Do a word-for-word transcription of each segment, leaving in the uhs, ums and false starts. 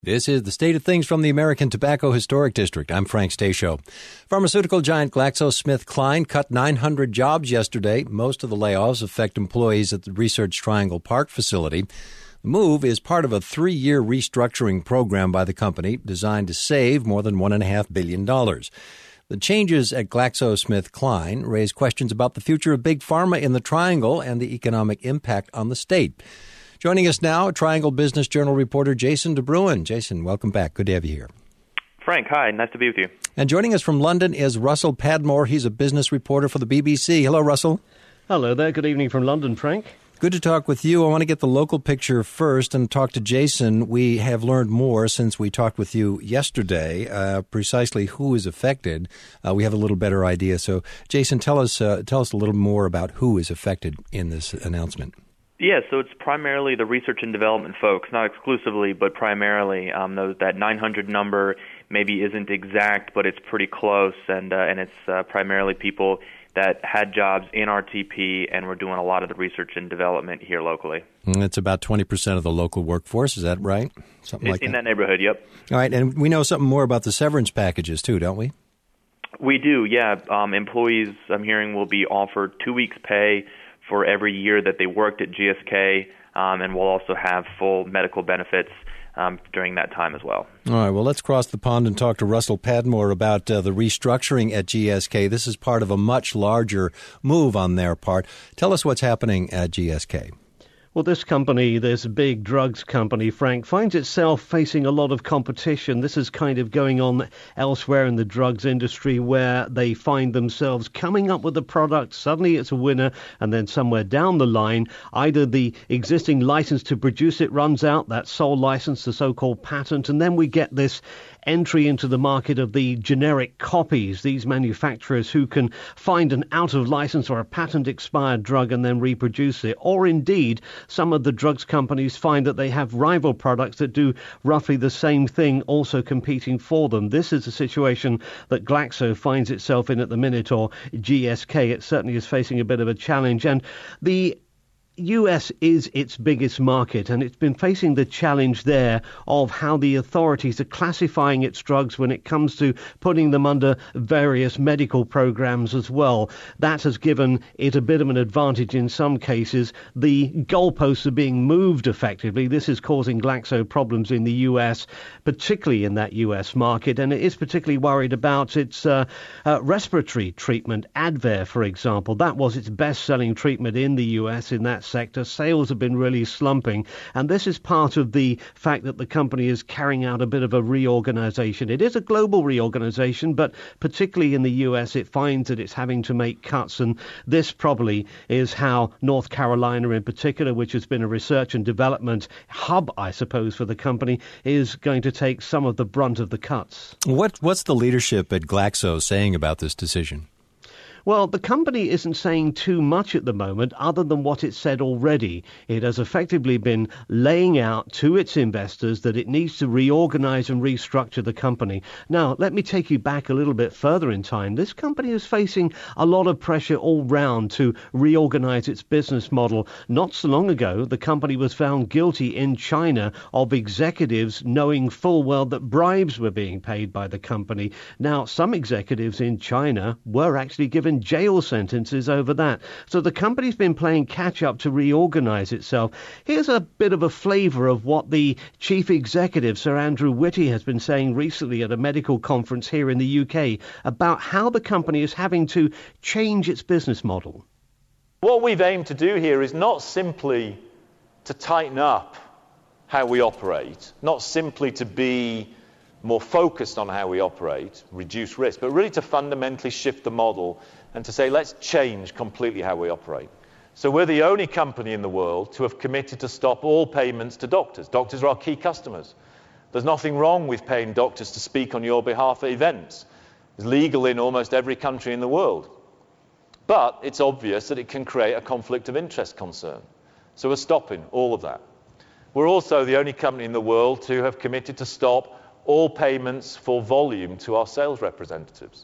This is the state of things from the American Tobacco Historic District. I'm Frank Stasio. Pharmaceutical giant GlaxoSmithKline cut nine hundred jobs yesterday. Most of the layoffs affect employees at the Research Triangle Park facility. The move is part of a three-year restructuring program by the company designed to save more than one point five billion dollars. The changes at GlaxoSmithKline raise questions about the future of big pharma in the Triangle and the economic impact on the state. Joining us now, Triangle Business Journal reporter Jason DeBruin. Jason, welcome back. Good to have you here. Frank, hi. Nice to be with you. And joining us from London is Russell Padmore. He's a business reporter for the B B C. Hello, Russell. Hello there. Good evening from London, Frank. Good to talk with you. I want to get the local picture first and talk to Jason. We have learned more since we talked with you yesterday, uh, precisely who is affected. Uh, we have a little better idea. So, Jason, tell us uh, tell us a little more about who is affected in this announcement. Yeah, so it's primarily the research and development folks, not exclusively, but primarily. Um, those, that nine hundred number maybe isn't exact, but it's pretty close, and uh, and it's uh, primarily people that had jobs in R T P and were doing a lot of the research and development here locally. And it's about twenty percent of the local workforce, is that right? Something in, like in that? that neighborhood, yep. All right, and we know something more about the severance packages too, don't we? We do, yeah. Um, employees, I'm hearing, will be offered two weeks' pay for every year that they worked at G S K, um, and will also have full medical benefits um, during that time as well. All right, well, let's cross the pond and talk to Russell Padmore about uh, the restructuring at G S K. This is part of a much larger move on their part. Tell us what's happening at G S K. Well, this company, this big drugs company, Frank, finds itself facing a lot of competition. This is kind of going on elsewhere in the drugs industry where they find themselves coming up with a product, suddenly it's a winner, and then somewhere down the line, either the existing license to produce it runs out, that sole license, the so-called patent, and then we get this entry into the market of the generic copies, these manufacturers who can find an out-of-license or a patent-expired drug and then reproduce it. Or indeed, some of the drugs companies find that they have rival products that do roughly the same thing, also competing for them. This is a situation that Glaxo finds itself in at the minute, or G S K. It certainly is facing a bit of a challenge. And the U S is its biggest market, and it's been facing the challenge there of how the authorities are classifying its drugs when it comes to putting them under various medical programs as well. That has given it a bit of an advantage in some cases. The goalposts are being moved effectively. This is causing Glaxo problems in the U S, particularly in that U S market, and it is particularly worried about its uh, uh, respiratory treatment, Advair, for example. That was its best-selling treatment in the U S in that sector. Sales have been really slumping, and this is part of the fact that the company is carrying out a bit of a reorganization. It is a global reorganization, but particularly in the U S, it finds that it's having to make cuts, and this probably is how North Carolina in particular, which has been a research and development hub, I suppose, for the company, is going to take some of the brunt of the cuts. What What's the leadership at Glaxo saying about this decision? Well, the company isn't saying too much at the moment other than what it said already. It has effectively been laying out to its investors that it needs to reorganize and restructure the company. Now, let me take you back a little bit further in time. This company is facing a lot of pressure all round to reorganize its business model. Not so long ago, the company was found guilty in China of executives knowing full well that bribes were being paid by the company. Now, some executives in China were actually given jail sentences over that. So the company's been playing catch up to reorganize itself. Here's a bit of a flavor of what the chief executive, Sir Andrew Whitty, has been saying recently at a medical conference here in the U K about how the company is having to change its business model. What we've aimed to do here is not simply to tighten up how we operate, not simply to be more focused on how we operate, reduce risk, but really to fundamentally shift the model and to say, let's change completely how we operate. So we're the only company in the world to have committed to stop all payments to doctors. Doctors are our key customers. There's nothing wrong with paying doctors to speak on your behalf at events. It's legal in almost every country in the world. But it's obvious that it can create a conflict of interest concern. So we're stopping all of that. We're also the only company in the world to have committed to stop all payments for volume to our sales representatives.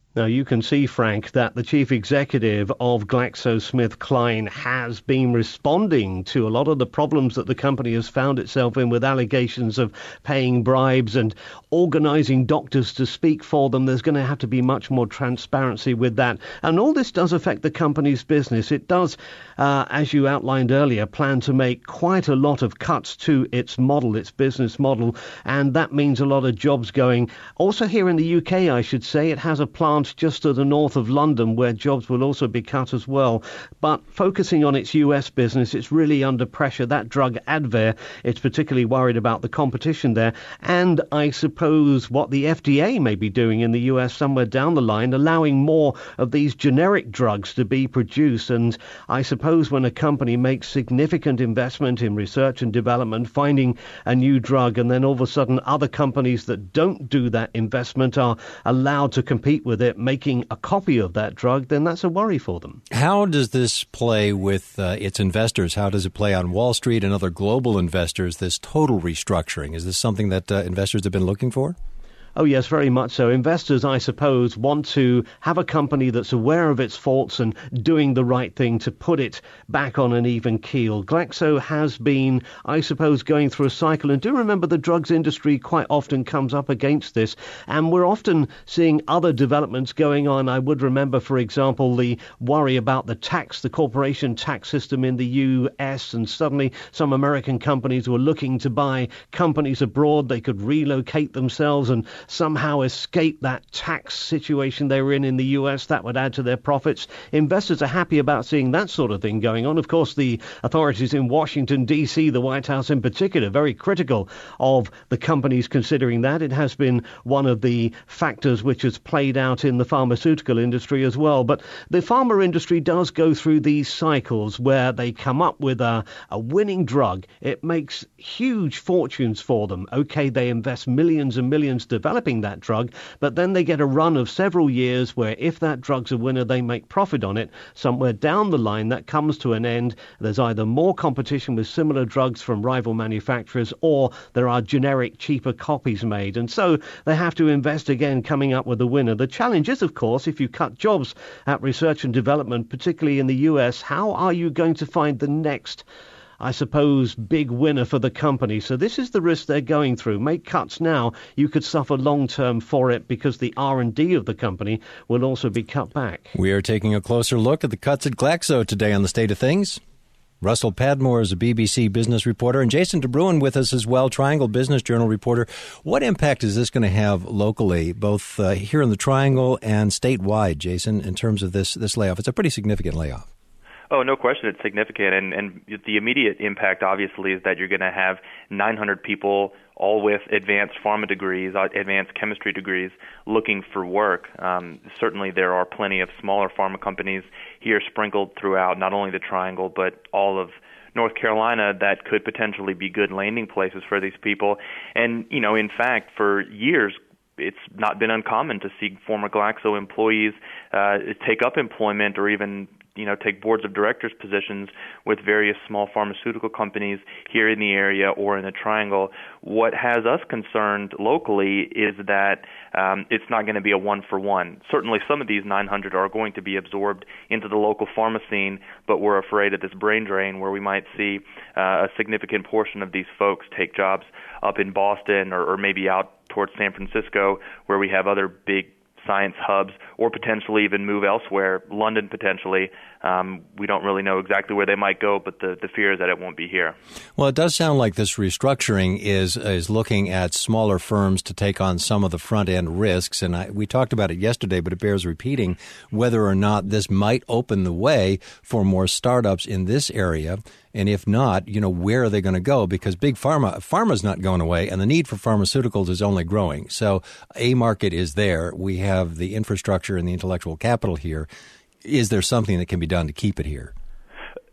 Now, you can see, Frank, that the chief executive of GlaxoSmithKline has been responding to a lot of the problems that the company has found itself in with allegations of paying bribes and organizing doctors to speak for them. There's going to have to be much more transparency with that. And all this does affect the company's business. It does, uh, as you outlined earlier, plan to make quite a lot of cuts to its model, its business model, and that means a lot of jobs going. Also here in the U K, I should say, it has a plant just to the north of London where jobs will also be cut as well. But focusing on its U S business, it's really under pressure. That drug Advair, it's particularly worried about the competition there. And I suppose what the F D A may be doing in the U S somewhere down the line, allowing more of these generic drugs to be produced. And I suppose when a company makes significant investment in research and development, finding a new drug, and then all of a sudden other companies that don't do that investment are allowed to compete with it, making a copy of that drug, then that's a worry for them. How does this play with uh, its investors? How does it play on Wall Street and other global investors, this total restructuring? Is this something that uh, investors have been looking for? Oh, yes, very much so. Investors, I suppose, want to have a company that's aware of its faults and doing the right thing to put it back on an even keel. Glaxo has been, I suppose, going through a cycle. And do remember the drugs industry quite often comes up against this. And we're often seeing other developments going on. I would remember, for example, the worry about the tax, the corporation tax system in the U S. And suddenly some American companies were looking to buy companies abroad. They could relocate themselves and somehow escape that tax situation they were in in the U S. That would add to their profits. Investors are happy about seeing that sort of thing going on. Of course, the authorities in Washington, D C, the White House in particular, very critical of the companies considering that. It has been one of the factors which has played out in the pharmaceutical industry as well. But the pharma industry does go through these cycles where they come up with a, a winning drug. It makes huge fortunes for them. Okay, they invest millions and millions developing that drug, but then they get a run of several years where if that drug's a winner, they make profit on it. Somewhere down the line, that comes to an end. There's either more competition with similar drugs from rival manufacturers, or there are generic, cheaper copies made. And so they have to invest again coming up with a winner. The challenge is, of course, if you cut jobs at research and development, particularly in the U S, how are you going to find the next, I suppose, big winner for the company? So this is the risk they're going through. Make cuts now, you could suffer long-term for it because the R and D of the company will also be cut back. We are taking a closer look at the cuts at Glaxo today on The State of Things. Russell Padmore is a B B C business reporter, and Jason DeBruin with us as well, Triangle Business Journal reporter. What impact is this going to have locally, both uh, here in the Triangle and statewide, Jason, in terms of this, this layoff? It's a pretty significant layoff. Oh, no question, it's significant, and, and the immediate impact, obviously, is that you're going to have nine hundred people, all with advanced pharma degrees, advanced chemistry degrees, looking for work. Um, certainly, there are plenty of smaller pharma companies here sprinkled throughout not only the Triangle, but all of North Carolina that could potentially be good landing places for these people. And, you know, in fact, for years, it's not been uncommon to see former Glaxo employees uh, take up employment or even you know, take boards of directors positions with various small pharmaceutical companies here in the area or in the Triangle. What has us concerned locally is that um, it's not going to be a one-for-one. Certainly some of these nine hundred are going to be absorbed into the local pharma scene, but we're afraid of this brain drain where we might see uh, a significant portion of these folks take jobs up in Boston or, or maybe out towards San Francisco, where we have other big science hubs, or potentially even move elsewhere, London potentially. Um, we don't really know exactly where they might go, but the, the fear is that it won't be here. Well, it does sound like this restructuring is is looking at smaller firms to take on some of the front-end risks. And I, we talked about it yesterday, but it bears repeating whether or not this might open the way for more startups in this area. And if not, you know, where are they going to go? Because big pharma, pharma's not going away, and the need for pharmaceuticals is only growing. So a market is there. We have the infrastructure and the intellectual capital here. Is there something that can be done to keep it here?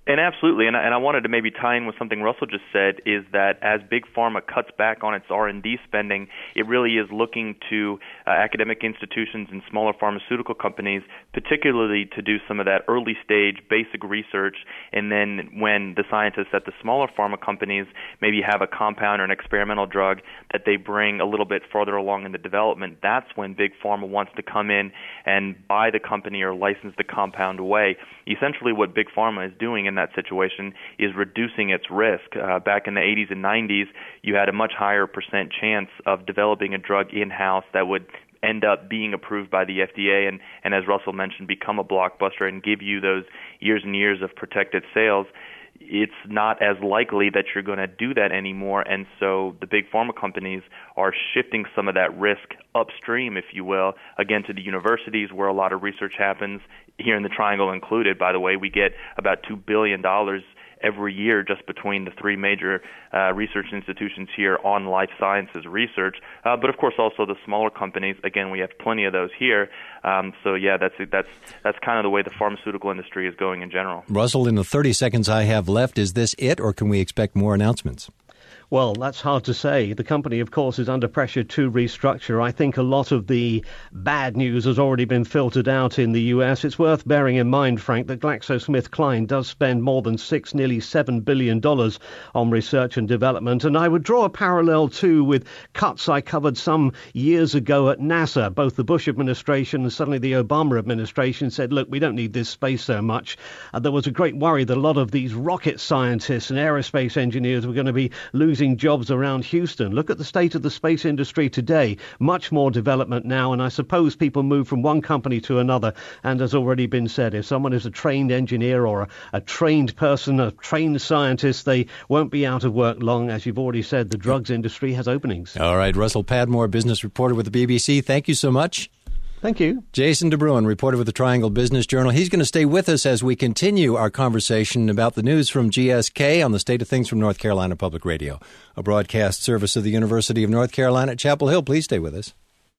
And absolutely, and I, and I wanted to maybe tie in with something Russell just said, is that as Big Pharma cuts back on its R and D spending, it really is looking to uh, academic institutions and smaller pharmaceutical companies, particularly to do some of that early stage basic research, and then when the scientists at the smaller pharma companies maybe have a compound or an experimental drug that they bring a little bit farther along in the development, that's when Big Pharma wants to come in and buy the company or license the compound away. Essentially what Big Pharma is doing in that situation is reducing its risk. Uh, back in the eighties and nineties, you had a much higher percent chance of developing a drug in-house that would end up being approved by the F D A and, and as Russell mentioned, become a blockbuster and give you those years and years of protected sales. It's not as likely that you're going to do that anymore, and so the big pharma companies are shifting some of that risk upstream, if you will, again to the universities where a lot of research happens, here in the Triangle included. By the way, we get about two billion dollars every year just between the three major uh, research institutions here on life sciences research. Uh, but of course also the smaller companies. Again, we have plenty of those here. Um, so yeah, that's that's that's kind of the way the pharmaceutical industry is going in general. Russell, in the thirty seconds I have left, is this it, or can we expect more announcements? Well, that's hard to say. The company, of course, is under pressure to restructure. I think a lot of the bad news has already been filtered out in the U S. It's worth bearing in mind, Frank, that GlaxoSmithKline does spend more than six, nearly seven billion dollars on research and development. And I would draw a parallel, too, with cuts I covered some years ago at NASA. Both the Bush administration and suddenly the Obama administration said, look, we don't need this space so much. Uh, there was a great worry that a lot of these rocket scientists and aerospace engineers were going to be losing jobs around Houston. Look at the state of the space industry today. Much more development now, and I suppose people move from one company to another. And as already been said, if someone is a trained engineer or a, a trained person, a trained scientist, they won't be out of work long. As you've already said, the drugs industry has openings. All right, Russell Padmore, business reporter with the B B C. Thank you so much. Thank you. Jason DeBruin, reporter with the Triangle Business Journal. He's going to stay with us as we continue our conversation about the news from G S K on the state of things from North Carolina Public Radio, a broadcast service of the University of North Carolina at Chapel Hill. Please stay with us.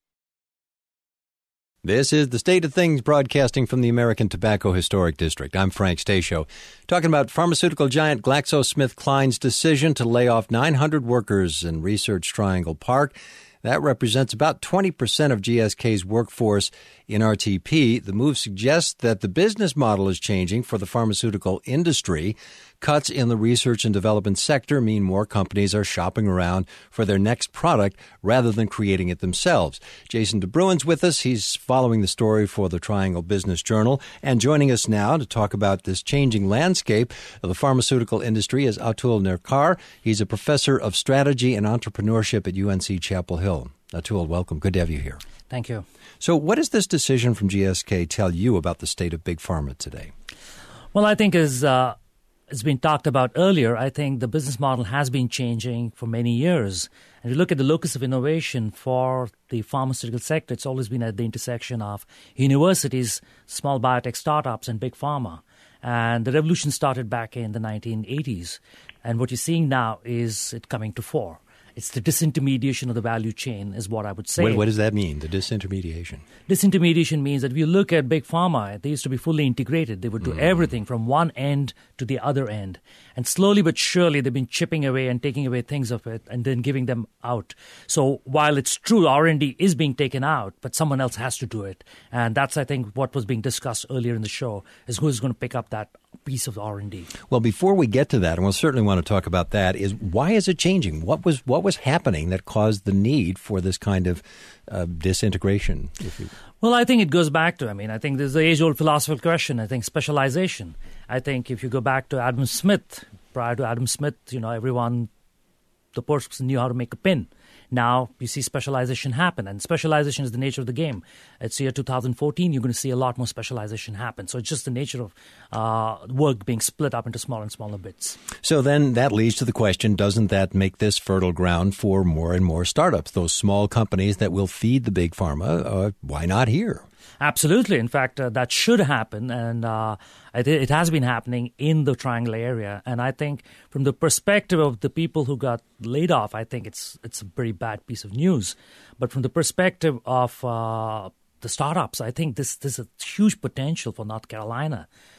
This is the State of Things, broadcasting from the American Tobacco Historic District. I'm Frank Stasio, talking about pharmaceutical giant GlaxoSmithKline's decision to lay off nine hundred workers in Research Triangle Park. That represents about twenty percent of G S K's workforce in R T P. The move suggests that the business model is changing for the pharmaceutical industry. Cuts in the research and development sector mean more companies are shopping around for their next product rather than creating it themselves. Jason DeBruin's with us. He's following the story for the Triangle Business Journal. And joining us now to talk about this changing landscape of the pharmaceutical industry is Atul Nerkar. He's a professor of strategy and entrepreneurship at U N C Chapel Hill. Atul, welcome. Good to have you here. Thank you. So what does this decision from G S K tell you about the state of Big Pharma today? Well, I think as uh, it's been talked about earlier, I think the business model has been changing for many years. And if you look at the locus of innovation for the pharmaceutical sector, it's always been at the intersection of universities, small biotech startups, and big pharma. And the revolution started back in the nineteen eighties. And what you're seeing now is it coming to fore. It's the disintermediation of the value chain is what I would say. Wait, what does that mean, the disintermediation? Disintermediation means that if you look at Big Pharma, they used to be fully integrated. They would do mm. everything from one end to the other end. And slowly but surely, they've been chipping away and taking away things of it and then giving them out. So while it's true R and D is being taken out, but someone else has to do it. And that's, I think, what was being discussed earlier in the show, is who's going to pick up that piece of R and D. Well, before we get to that, and we'll certainly want to talk about that, is why is it changing? What was what was happening that caused the need for this kind of uh, disintegration? If you... Well, I think it goes back to, I mean, I think there's the age-old philosophical question, I think specialization. I think if you go back to Adam Smith, prior to Adam Smith, you know, everyone, the person knew how to make a pin. Now you see specialization happen, and specialization is the nature of the game. It's year two thousand fourteen, you're going to see a lot more specialization happen. So it's just the nature of uh, work being split up into smaller and smaller bits. So then that leads to the question, doesn't that make this fertile ground for more and more startups, those small companies that will feed the big pharma? Uh, why not here? Absolutely. In fact, uh, that should happen, and uh, it, it has been happening in the Triangle area. And I think from the perspective of the people who got laid off, I think it's it's a very bad piece of news. But from the perspective of uh, the startups, I think this, this is a huge potential for North Carolina.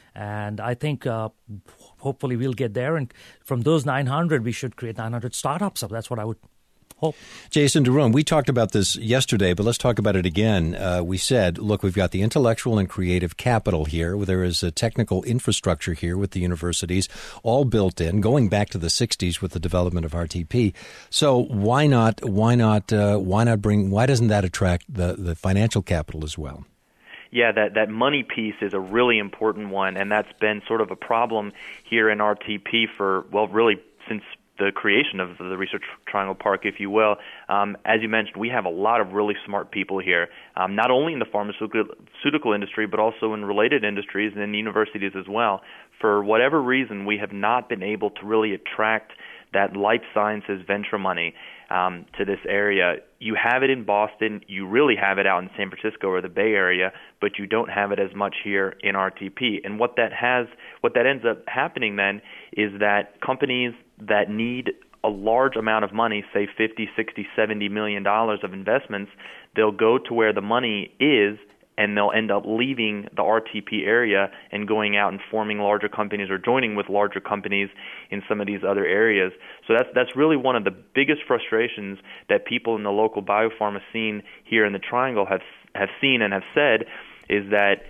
And I think uh, hopefully we'll get there. And from those nine hundred, we should create nine hundred startups. So that's what I would hope. Jason DeRome, we talked about this yesterday, but let's talk about it again. Uh, we said, look, we've got the intellectual and creative capital here. There is a technical infrastructure here with the universities, all built in, going back to the sixties with the development of R T P. So why not? Why not? Uh, why not bring? Why doesn't that attract the, the financial capital as well? Yeah, that, that money piece is a really important one, and that's been sort of a problem here in R T P for, well, really since the creation of the Research Triangle Park, if you will. Um, as you mentioned, we have a lot of really smart people here, um, not only in the pharmaceutical industry, but also in related industries and in universities as well. For whatever reason, we have not been able to really attract that life sciences venture money um, to this area. You have it in Boston, you really have it out in San Francisco or the Bay Area, but you don't have it as much here in R T P. And what that has, what that ends up happening then is that companies that need a large amount of money, say fifty, sixty, seventy million dollars of investments, they'll go to where the money is, and they'll end up leaving the R T P area and going out and forming larger companies or joining with larger companies in some of these other areas. So that's that's really one of the biggest frustrations that people in the local biopharma scene here in the Triangle have have seen and have said, is that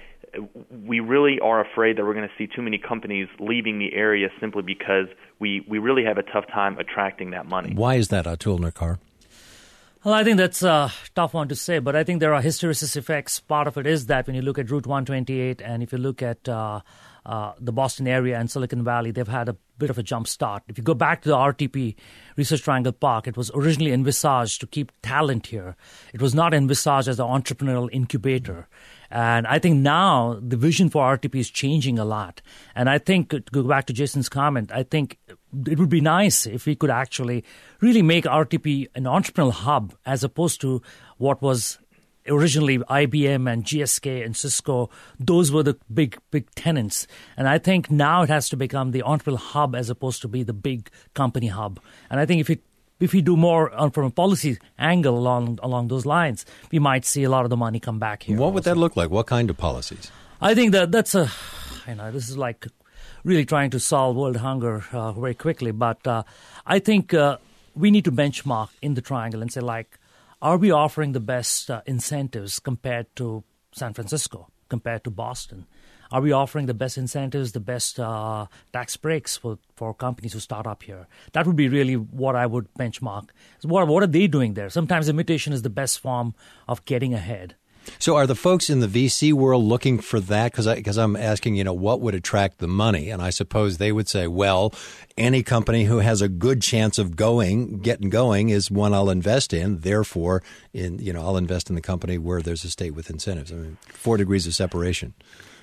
we really are afraid that we're going to see too many companies leaving the area simply because we, we really have a tough time attracting that money. Why is that, Atul Nerkar? Well, I think that's a tough one to say, but I think there are hysteresis effects. Part of it is that when you look at Route one twenty-eight and if you look at uh, uh, the Boston area and Silicon Valley, they've had a bit of a jump start. If you go back to the R T P, Research Triangle Park, it was originally envisaged to keep talent here. It was not envisaged as an entrepreneurial incubator. And I think now the vision for R T P is changing a lot. And I think, to go back to Jason's comment, I think it would be nice if we could actually really make R T P an entrepreneurial hub as opposed to what was originally I B M and G S K and Cisco. Those were the big, big tenants. And I think now it has to become the entrepreneurial hub as opposed to be the big company hub. And I think if it If we do more uh, from a policy angle along along those lines, we might see a lot of the money come back here. What would also. that look like? What kind of policies? I think that that's a, you know, this is like really trying to solve world hunger uh, very quickly. But uh, I think uh, we need to benchmark in the Triangle and say, like, are we offering the best uh, incentives compared to San Francisco, compared to Boston? Are we offering the best incentives, the best uh, tax breaks for, for companies who start up here? That would be really what I would benchmark. What, what are they doing there? Sometimes imitation is the best form of getting ahead. So are the folks in the V C world looking for that? Because because I'm asking, you know, what would attract the money? And I suppose they would say, well, any company who has a good chance of going, getting going, is one I'll invest in. Therefore, in you know, I'll invest in the company where there's a state with incentives. I mean, four degrees of separation.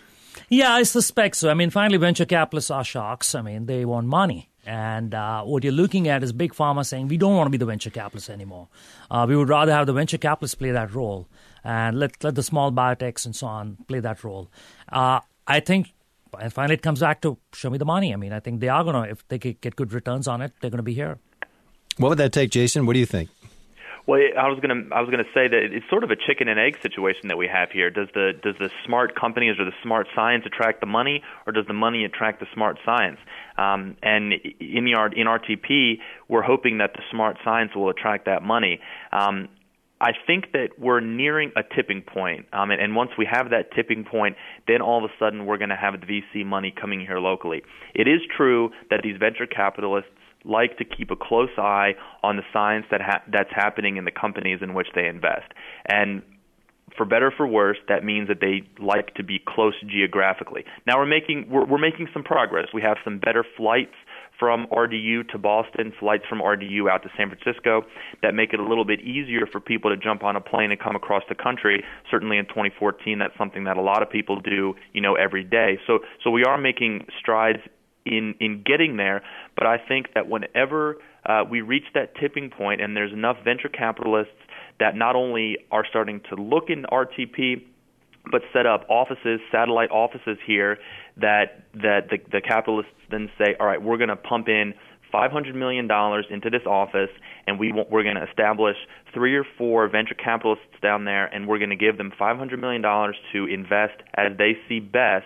Yeah, I suspect so. I mean, finally, venture capitalists are sharks. I mean, they want money. And uh, what you're looking at is big pharma saying, we don't want to be the venture capitalists anymore. Uh, we would rather have the venture capitalists play that role and let, let the small biotechs and so on play that role. Uh, I think, and finally, it comes back to show me the money. I mean, I think they are going to, if they get good returns on it, they're going to be here. What would that take, Jason? What do you think? Well, I was going to I was going to say that it's sort of a chicken and egg situation that we have here. Does the does the smart companies or the smart science attract the money, or does the money attract the smart science? Um, and in the in R T P, we're hoping that the smart science will attract that money. Um, I think that we're nearing a tipping point, um, and, and once we have that tipping point, then all of a sudden we're going to have the V C money coming here locally. It is true that these venture capitalists like to keep a close eye on the science that ha- that's happening in the companies in which they invest. And for better or for worse, that means that they like to be close geographically. Now we're making we're, we're making some progress. We have some better flights from R D U to Boston, flights from R D U out to San Francisco that make it a little bit easier for people to jump on a plane and come across the country. Certainly in twenty fourteen, that's something that a lot of people do, you know, every day. So so we are making strides in in getting there, but I think that whenever uh, we reach that tipping point and there's enough venture capitalists that not only are starting to look in R T P, but set up offices, satellite offices here, that that the, the capitalists then say, all right, we're going to pump in five hundred million dollars into this office, and we want, we're going to establish three or four venture capitalists down there, and we're going to give them five hundred million dollars to invest as they see best.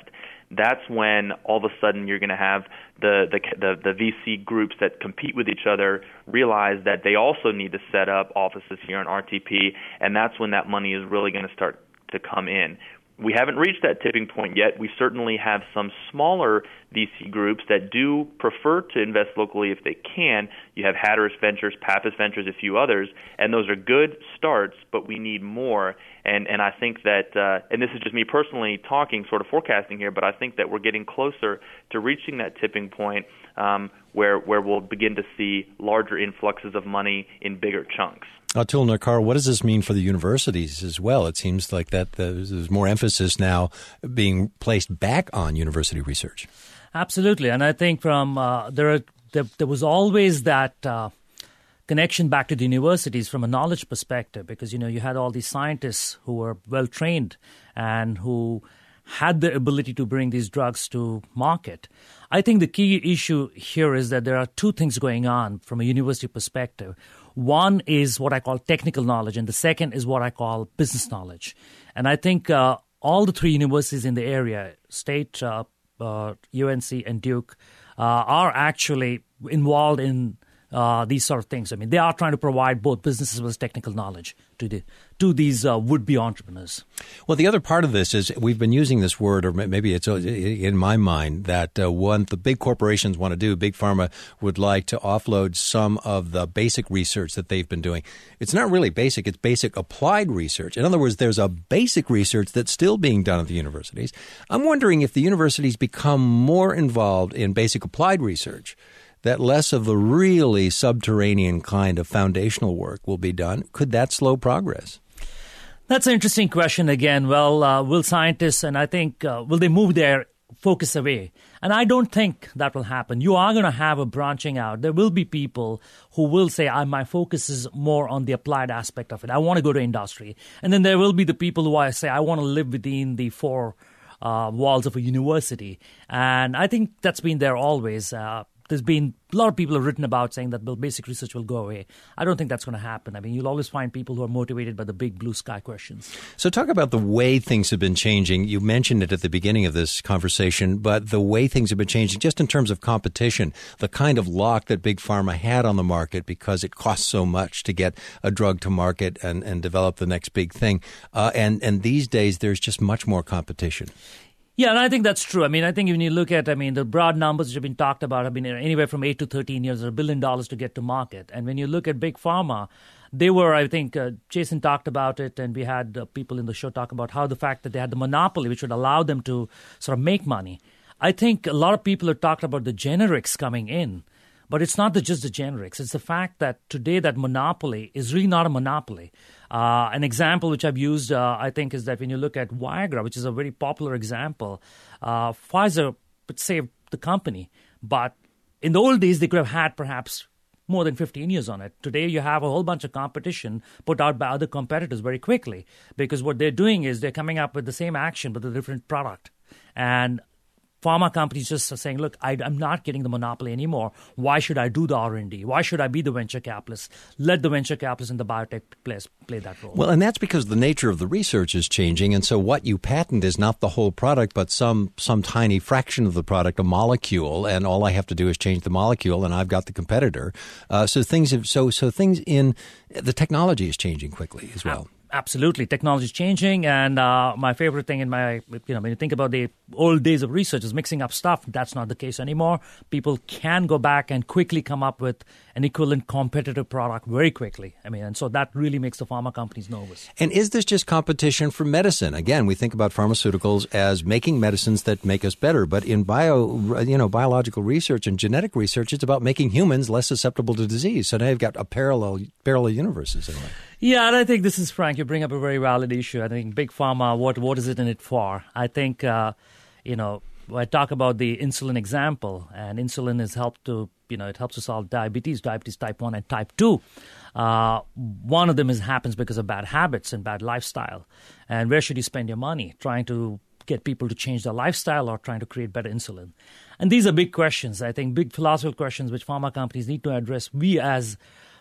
that's when all of a sudden you're going to have the, the the the V C groups that compete with each other realize that they also need to set up offices here in R T P, and that's when that money is really going to start to come in. We haven't reached that tipping point yet. We certainly have some smaller V C groups that do prefer to invest locally if they can. You have Hatteras Ventures, Pappas Ventures, a few others, and those are good starts, but we need more. And and I think that, uh, and this is just me personally talking, sort of forecasting here, but I think that we're getting closer to reaching that tipping point um, where where we'll begin to see larger influxes of money in bigger chunks. Atul Narkar, what does this mean for the universities as well? It seems like that there's more emphasis now being placed back on university research. Absolutely, and I think from uh, there, are, there there was always that uh, connection back to the universities from a knowledge perspective, because you know you had all these scientists who were well trained and who had the ability to bring these drugs to market. I think the key issue here is that there are two things going on from a university perspective. One is what I call technical knowledge, and the second is what I call business knowledge. And I think uh, all the three universities in the area, State, uh, uh, U N C, and Duke, uh, are actually involved in uh, these sort of things. I mean, they are trying to provide both business as well as technical knowledge to the to these uh, would-be entrepreneurs. Well, the other part of this is we've been using this word, or maybe it's in my mind, that uh, what the big corporations want to do, Big Pharma would like to offload some of the basic research that they've been doing. It's not really basic, it's basic applied research. In other words, there's a basic research that's still being done at the universities. I'm wondering if the universities become more involved in basic applied research, that less of the really subterranean kind of foundational work will be done. Could that slow progress? That's an interesting question again. Well, uh, will scientists, and I think, uh, will they move their focus away? And I don't think that will happen. You are going to have a branching out. There will be people who will say, I, my focus is more on the applied aspect of it. I want to go to industry. And then there will be the people who say, I want to live within the four uh, walls of a university. And I think that's been there always. Uh, There's been a lot of people have written about saying that well, basic research will go away. I don't think that's going to happen. I mean, you'll always find people who are motivated by the big blue sky questions. So talk about the way things have been changing. You mentioned it at the beginning of this conversation, but the way things have been changing just in terms of competition, the kind of lock that Big Pharma had on the market because it costs so much to get a drug to market and, and develop the next big thing. Uh, and, and these days, there's just much more competition. Yeah, and I think that's true. I mean, I think when you look at, I mean, the broad numbers which have been talked about have been anywhere from eight to thirteen years, or a billion dollars to get to market. And when you look at Big Pharma, they were, I think, uh, Jason talked about it, and we had uh, people in the show talk about how the fact that they had the monopoly, which would allow them to sort of make money. I think a lot of people have talked about the generics coming in, but it's not the, just the generics. It's the fact that today that monopoly is really not a monopoly. Uh, an example which I've used, uh, I think, is that when you look at Viagra, which is a very popular example, uh, Pfizer saved the company. But in the old days, they could have had perhaps more than fifteen years on it. Today, you have a whole bunch of competition put out by other competitors very quickly, because what they're doing is they're coming up with the same action but a different product. And pharma companies just are saying, look, I, I'm not getting the monopoly anymore. Why should I do the R and D? Why should I be the venture capitalist? Let the venture capitalists and the biotech players play that role. Well, and that's because the nature of the research is changing. And so what you patent is not the whole product, but some some tiny fraction of the product, a molecule. And all I have to do is change the molecule, and I've got the competitor. Uh, so things have, so so things in the technology is changing quickly as well. Absolutely. Technology is changing. And uh, my favorite thing in my, you know, when you think about the old days of research is mixing up stuff. That's not the case anymore. People can go back and quickly come up with an equivalent competitive product very quickly. I mean, and so that really makes the pharma companies nervous. And is this just competition for medicine? Again, we think about pharmaceuticals as making medicines that make us better. But in bio, you know, biological research and genetic research, it's about making humans less susceptible to disease. So now you've got a parallel, parallel universes in a way. Yeah, and I think this is, Frank, you bring up a very valid issue. I think Big Pharma, what what is it in it for? I think, uh, you know, I talk about the insulin example, and insulin has helped to, you know, it helps to solve diabetes, diabetes type one and type two. Uh, one of them is happens because of bad habits and bad lifestyle. And where should you spend your money? Trying to get people to change their lifestyle or trying to create better insulin? And these are big questions, I think, big philosophical questions which pharma companies need to address. We as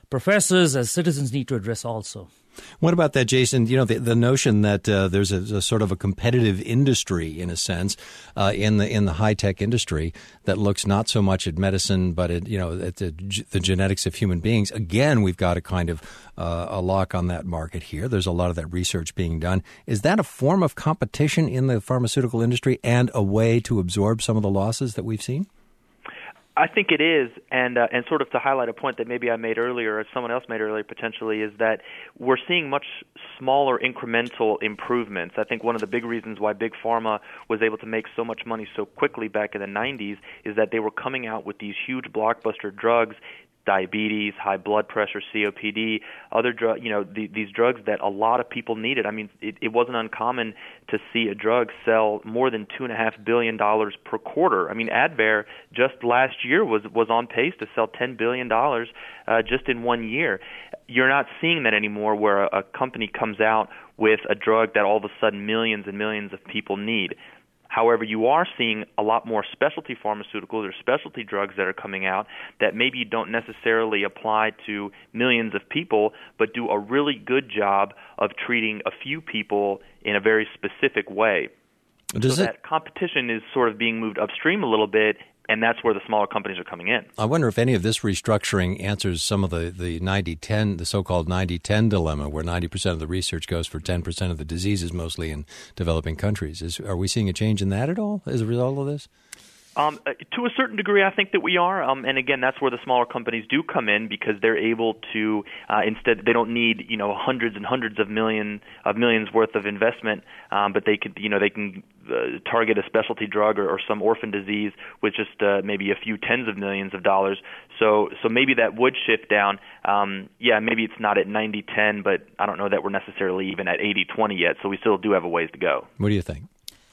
professors, as citizens, need to address also. What about that, Jason? You know, the, the notion that uh, there's a, a sort of a competitive industry, in a sense, uh, in the in the high tech industry that looks not so much at medicine, but at you know at the, the genetics of human beings. Again, we've got a kind of uh, a lock on that market here. There's a lot of that research being done. Is that a form of competition in the pharmaceutical industry and a way to absorb some of the losses that we've seen? I think it is, and uh, and sort of to highlight a point that maybe I made earlier, or someone else made earlier potentially, is that we're seeing much smaller incremental improvements. I think one of the big reasons why Big Pharma was able to make so much money so quickly back in the nineties is that they were coming out with these huge blockbuster drugs, diabetes, high blood pressure, C O P D, other drug, you know, the, these drugs that a lot of people needed. I mean, it, it wasn't uncommon to see a drug sell more than two and a half billion dollars per quarter. I mean, Advair just last year was was on pace to sell ten billion dollars uh, just in one year. You're not seeing that anymore, where a, a company comes out with a drug that all of a sudden millions and millions of people need. However, you are seeing a lot more specialty pharmaceuticals or specialty drugs that are coming out that maybe don't necessarily apply to millions of people, but do a really good job of treating a few people in a very specific way. Does so it, that competition is sort of being moved upstream a little bit, and that's where the smaller companies are coming in. I wonder if any of this restructuring answers some of the, the ninety ten, the so-called ninety ten dilemma, where ninety percent of the research goes for ten percent of the diseases, mostly in developing countries. Is, are we seeing a change in that at all as a result of this? Um, to a certain degree, I think that we are, um, and again, that's where the smaller companies do come in, because they're able to uh, instead they don't need you know hundreds and hundreds of million of millions worth of investment, um, but they could you know they can uh, target a specialty drug or, or some orphan disease with just uh, maybe a few tens of millions of dollars. So so maybe that would shift down. Um, yeah, maybe it's not at ninety ten, but I don't know that we're necessarily even at eighty twenty yet. So we still do have a ways to go. What do you think?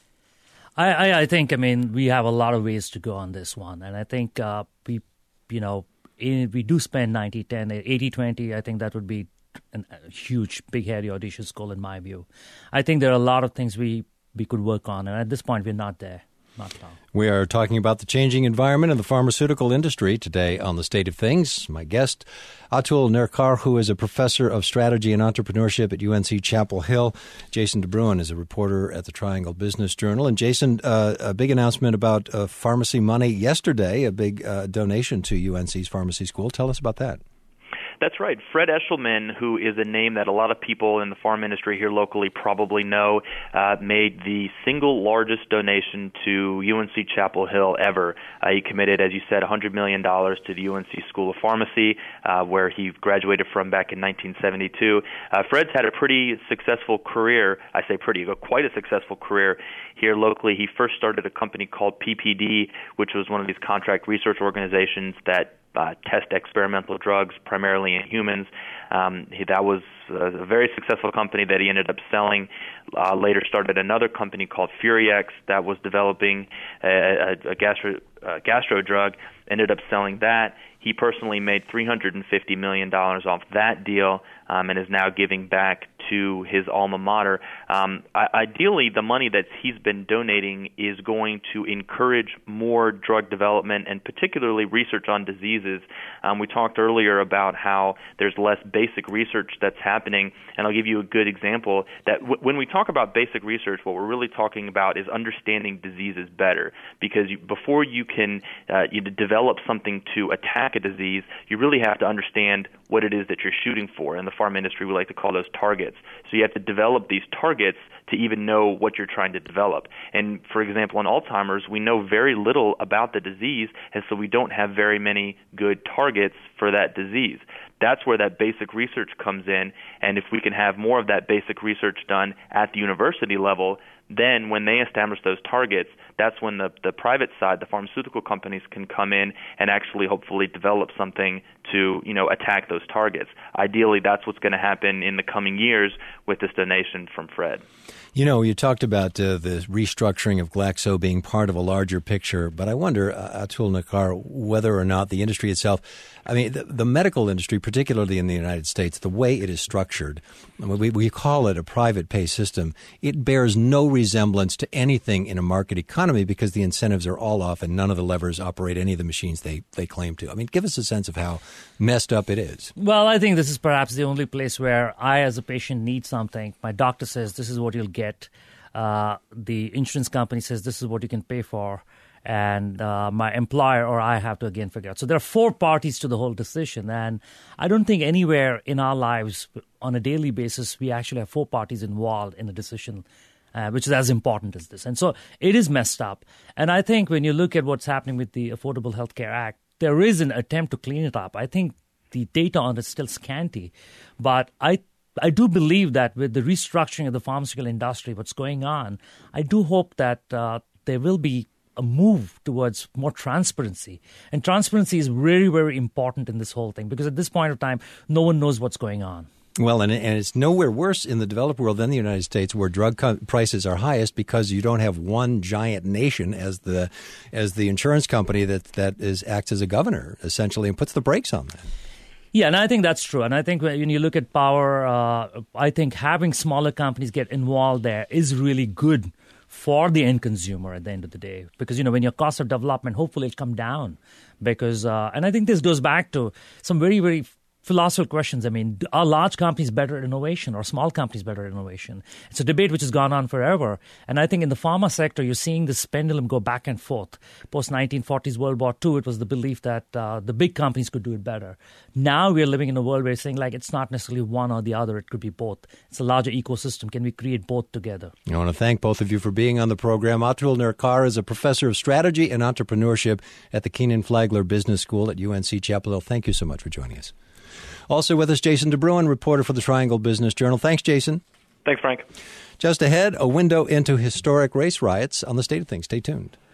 I, I, I think, I mean, we have a lot of ways to go on this one. And I think uh, we, you know, if we do spend ninety ten, eighty twenty, I think that would be an, a huge, big, hairy, audacious goal in my view. I think there are a lot of things we, we could work on. And at this point, we're not there. Not at all. We are talking about the changing environment in the pharmaceutical industry today on The State of Things. My guest, Atul Nerkar, who is a professor of strategy and entrepreneurship at U N C Chapel Hill. Jason DeBruin is a reporter at the Triangle Business Journal. And Jason, uh, a big announcement about uh, pharmacy money yesterday, a big uh, donation to U N C's pharmacy school. Tell us about that. That's right. Fred Eshelman, who is a name that a lot of people in the pharma industry here locally probably know, uh, made the single largest donation to U N C Chapel Hill ever. Uh, he committed, as you said, one hundred million dollars to the U N C School of Pharmacy, uh, where he graduated from back in nineteen seventy-two. Uh, Fred's had a pretty successful career. I say pretty, but quite a successful career here locally. He first started a company called P P D, which was one of these contract research organizations that Uh, test experimental drugs primarily in humans. Um, he, that was a, a very successful company that he ended up selling. Uh, later started another company called Furiex that was developing a, a, a gastro, uh, gastro drug, ended up selling that. He personally made three hundred fifty million dollars off that deal, um, and is now giving back to his alma mater. Um, I, ideally, the money that he's been donating is going to encourage more drug development and particularly research on diseases. Um, we talked earlier about how there's less basic research that's happening, and I'll give you a good example that w- when we talk about basic research, what we're really talking about is understanding diseases better, because you, before you can uh, you develop something to attack a disease, you really have to understand what it is that you're shooting for. In the pharma industry, we like to call those targets. So you have to develop these targets to even know what you're trying to develop. And for example, in Alzheimer's, we know very little about the disease, and so we don't have very many good targets for that disease. That's where that basic research comes in, and if we can have more of that basic research done at the university level, then when they establish those targets, that's when the, the private side, the pharmaceutical companies, can come in and actually hopefully develop something to, you know, attack those targets. Ideally, that's what's going to happen in the coming years with this donation from Fred. You know, you talked about uh, the restructuring of Glaxo being part of a larger picture, but I wonder, uh, Atul Nerkar, whether or not the industry itself, I mean, the, the medical industry, particularly in the United States, the way it is structured, I mean, we, we call it a private pay system, it bears no resemblance to anything in a market economy because the incentives are all off and none of the levers operate any of the machines they, they claim to. I mean, give us a sense of how messed up it is. Well, I think this is perhaps the only place where I, as a patient, need something. My doctor says this is what you'll get. Uh, the insurance company says this is what you can pay for. And uh, my employer or I have to, again, figure out. So there are four parties to the whole decision. And I don't think anywhere in our lives on a daily basis we actually have four parties involved in a decision Uh, which is as important as this. And so it is messed up. And I think when you look at what's happening with the Affordable Health Care Act, there is an attempt to clean it up. I think the data on it is still scanty. But I I do believe that with the restructuring of the pharmaceutical industry, what's going on, I do hope that uh, there will be a move towards more transparency. And transparency is very, very important in this whole thing because at this point of time, no one knows what's going on. Well, and, and it's nowhere worse in the developed world than the United States, where drug co- prices are highest because you don't have one giant nation as the as the insurance company that that is acts as a governor essentially and puts the brakes on that. Yeah, and I think that's true. And I think when you look at power, uh, I think having smaller companies get involved there is really good for the end consumer at the end of the day. Because, you know, when your cost of development, hopefully it'll come down. Because, uh, and I think this goes back to some very, very philosophical questions. I mean, are large companies better at innovation or small companies better at innovation? It's a debate which has gone on forever. And I think in the pharma sector, you're seeing this pendulum go back and forth. Post nineteen forties World War Two, it was the belief that uh, the big companies could do it better. Now we're living in a world where it's saying, like, it's not necessarily one or the other. It could be both. It's a larger ecosystem. Can we create both together? I want to thank both of you for being on the program. Atul Nerkar is a professor of strategy and entrepreneurship at the Keenan Flagler Business School at U N C Chapel Hill. Thank you so much for joining us. Also with us, Jason DeBruin, reporter for the Triangle Business Journal. Thanks, Jason. Thanks, Frank. Just ahead, a window into historic race riots on the State of Things. Stay tuned.